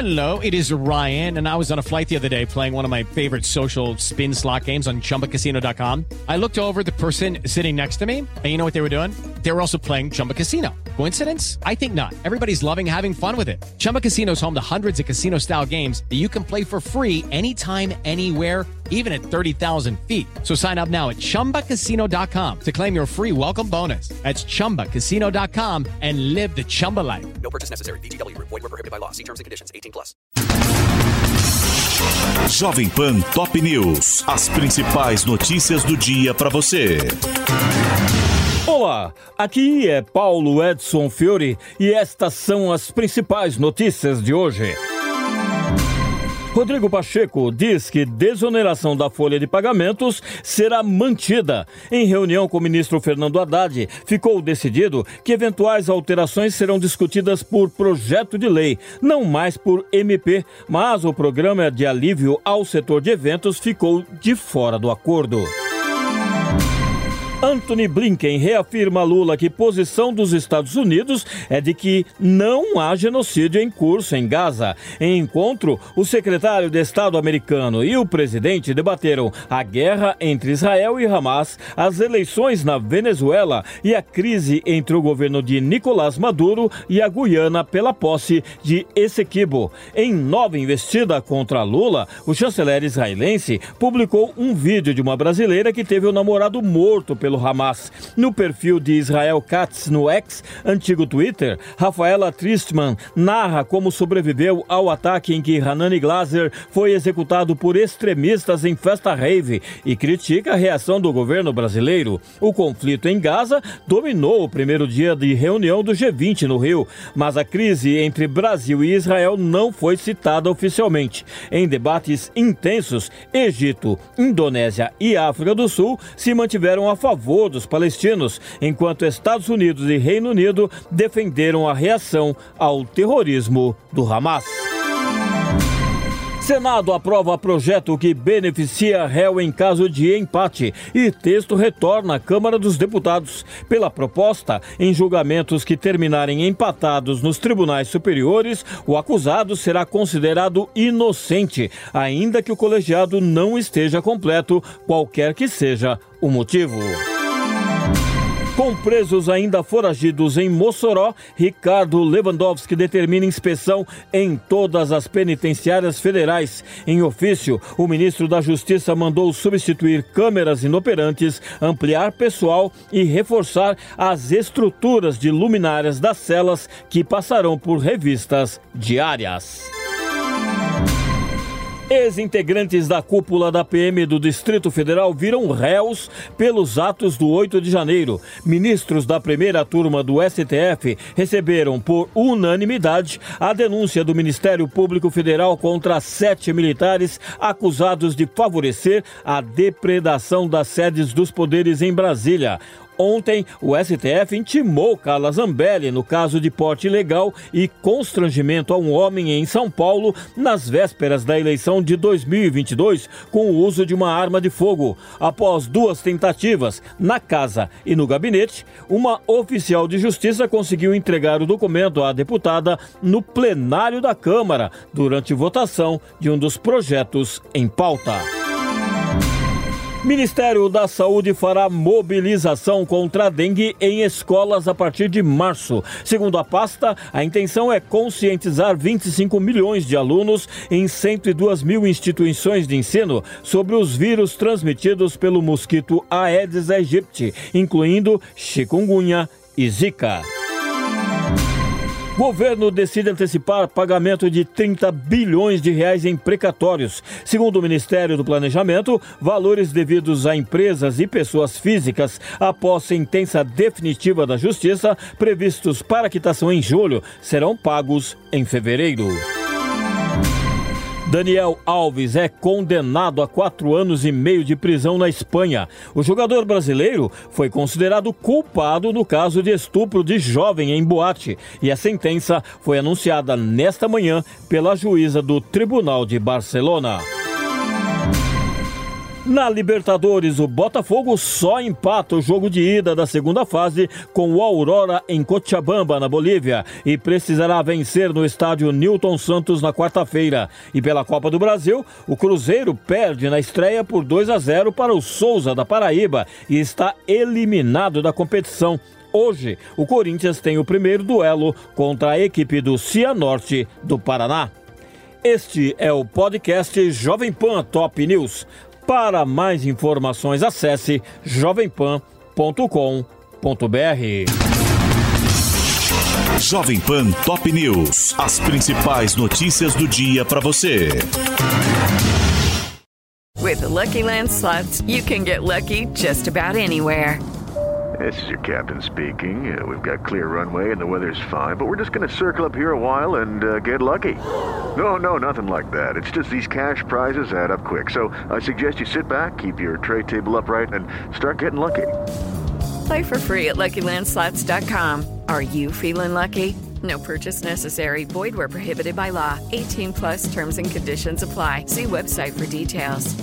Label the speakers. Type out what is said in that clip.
Speaker 1: Hello, it is Ryan, and I was on a flight the other day playing one of my favorite social spin slot games on ChumbaCasino.com. I looked over at the person sitting next to me, and you know what they were doing? They were also playing Chumba Casino. Coincidence? I think not. Everybody's loving having fun with it. Chumba Casino is home to hundreds of casino-style games that you can play for free anytime, anywhere, even at 30,000 feet. So sign up now at ChumbaCasino.com to claim your free welcome bonus. That's ChumbaCasino.com and live the Chumba life.
Speaker 2: No purchase necessary. VGW. Void were prohibited by law. See terms and conditions. 18+.
Speaker 3: Jovem Pan Top News. As principais notícias do dia para você.
Speaker 4: Olá, aqui é Paulo Edson Fiore e estas são as principais notícias de hoje. Rodrigo Pacheco diz que desoneração da folha de pagamentos será mantida. Em reunião com o ministro Fernando Haddad, ficou decidido que eventuais alterações serão discutidas por projeto de lei, não mais por MP, mas o programa de alívio ao setor de eventos ficou de fora do acordo. Antony Blinken reafirma a Lula que posição dos Estados Unidos é de que não há genocídio em curso em Gaza. Em encontro, o secretário de Estado americano e o presidente debateram a guerra entre Israel e Hamas, as eleições na Venezuela e a crise entre o governo de Nicolás Maduro e a Guiana pela posse de Essequibo. Em nova investida contra Lula, o chanceler israelense publicou um vídeo de uma brasileira que teve o namorado morto pelo Hamas. No perfil de Israel Katz no X, antigo Twitter, Rafaela Tristman narra como sobreviveu ao ataque em que Hanani Glaser foi executado por extremistas em festa rave e critica a reação do governo brasileiro. O conflito em Gaza dominou o primeiro dia de reunião do G20 no Rio, mas a crise entre Brasil e Israel não foi citada oficialmente. Em debates intensos, Egito, Indonésia e África do Sul se mantiveram a favor dos palestinos, enquanto Estados Unidos e Reino Unido defenderam a reação ao terrorismo do Hamas. Senado aprova projeto que beneficia réu em caso de empate e texto retorna à Câmara dos Deputados. Pela proposta, em julgamentos que terminarem empatados nos tribunais superiores, o acusado será considerado inocente, ainda que o colegiado não esteja completo, qualquer que seja o motivo. Com presos ainda foragidos em Mossoró, Ricardo Lewandowski determina inspeção em todas as penitenciárias federais. Em ofício, o ministro da Justiça mandou substituir câmeras inoperantes, ampliar pessoal e reforçar as estruturas de luminárias das celas que passarão por revistas diárias. Ex-integrantes da cúpula da PM do Distrito Federal viram réus pelos atos do 8 de janeiro. Ministros da primeira turma do STF receberam por unanimidade a denúncia do Ministério Público Federal contra 7 militares acusados de favorecer a depredação das sedes dos poderes em Brasília. Ontem, o STF intimou Carla Zambelli no caso de porte ilegal e constrangimento a um homem em São Paulo nas vésperas da eleição de 2022 com o uso de uma arma de fogo. Após 2 tentativas na casa e no gabinete, uma oficial de justiça conseguiu entregar o documento à deputada no plenário da Câmara durante votação de um dos projetos em pauta. Ministério da Saúde fará mobilização contra a dengue em escolas a partir de março. Segundo a pasta, a intenção é conscientizar 25 milhões de alunos em 102 mil instituições de ensino sobre os vírus transmitidos pelo mosquito Aedes aegypti, incluindo chikungunya e zika. Governo decide antecipar pagamento de 30 bilhões de reais em precatórios. Segundo o Ministério do Planejamento, valores devidos a empresas e pessoas físicas após sentença definitiva da Justiça, previstos para quitação em julho, serão pagos em fevereiro. Daniel Alves é condenado a 4 anos e meio de prisão na Espanha. O jogador brasileiro foi considerado culpado no caso de estupro de jovem em boate e a sentença foi anunciada nesta manhã pela juíza do Tribunal de Barcelona. Na Libertadores, o Botafogo só empata o jogo de ida da segunda fase com o Aurora em Cochabamba, na Bolívia, e precisará vencer no estádio Newton Santos na quarta-feira. E pela Copa do Brasil, o Cruzeiro perde na estreia por 2-0 para o Souza da Paraíba e está eliminado da competição. Hoje, o Corinthians tem o primeiro duelo contra a equipe do Cianorte do Paraná. Este é o podcast Jovem Pan Top News. Para mais informações, acesse jovempan.com.br.
Speaker 3: Jovem Pan Top News. As principais notícias do dia para você.
Speaker 5: With the Lucky Land Slots, you can get lucky just about anywhere.
Speaker 6: This is your captain speaking. We've got clear runway and the weather's fine, but we're just going to circle up here a while and get lucky. No, nothing like that. It's just these cash prizes add up quick. So I suggest you sit back, keep your tray table upright, and start getting lucky.
Speaker 5: Play for free at LuckyLandSlots.com. Are you feeling lucky? No purchase necessary. Void where prohibited by law. 18+ terms and conditions apply. See website for details.